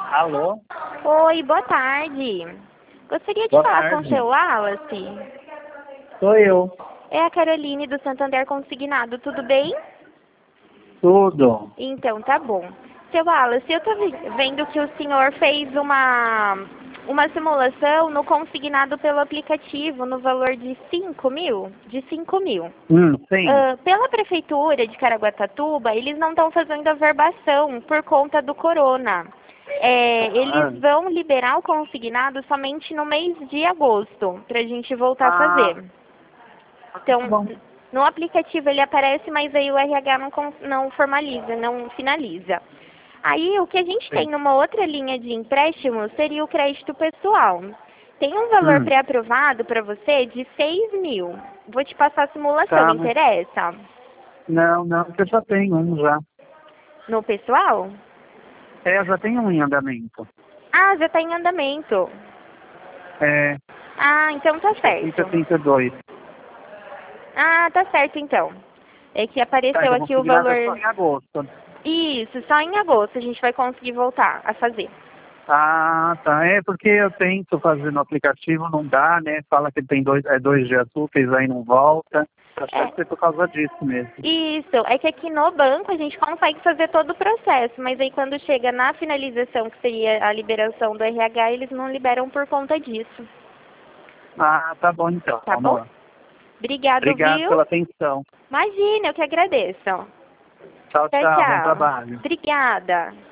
Alô? Oi, boa tarde. Gostaria de Boa falar com o tarde. seu Wallace. Sou eu. É a Caroline do Santander Consignado, tudo bem? Tudo. Então, tá bom. Seu Wallace, eu tô vendo que o senhor fez uma simulação no consignado pelo aplicativo no valor de 5 mil? De 5 mil. Sim. Pela Prefeitura de Caraguatatuba, eles não estão fazendo a verbação por conta do corona. Eles vão liberar o consignado somente no mês de agosto, para a gente voltar a fazer. Então, Tá bom. no aplicativo ele aparece, mas aí o RH não formaliza, não finaliza. Aí, o que a gente tem numa outra linha de empréstimo seria o crédito pessoal. Tem um valor pré-aprovado para você de 6 mil. Vou te passar a simulação, Tá, mas... interessa? Não, porque eu já tenho um já. No pessoal? Eu já tenho um em andamento. Ah, já está em andamento. É, Ah, então tá certo. 32. Ah, tá certo então. É que Tá, apareceu então aqui o consegui nada valor. só em agosto. Isso, só em agosto a gente vai conseguir voltar a fazer. Ah, tá. É porque eu tento fazer no aplicativo, não dá, né? Fala que tem 2 dias úteis, aí não volta. Acho que É. deve ser por causa disso mesmo. Isso, é que aqui no banco a gente consegue fazer todo o processo, mas aí quando chega na finalização, que seria a liberação do RH, eles não liberam por conta disso. Ah, tá bom então, Tá bom? amor. Obrigado, Obrigado viu? pela atenção. Imagina, eu que agradeço. Tchau, Tchau, tchau. Bom tchau. trabalho. Obrigada.